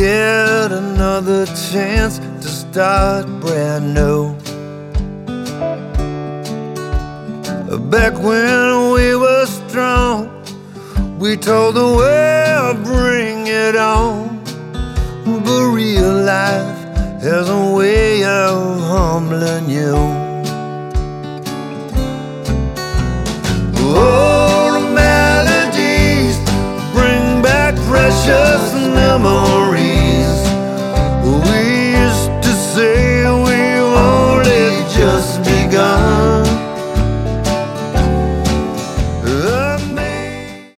get another chance to start brand new. Back when we were strong, we told the world, bring it on. But real life has a way of humbling you.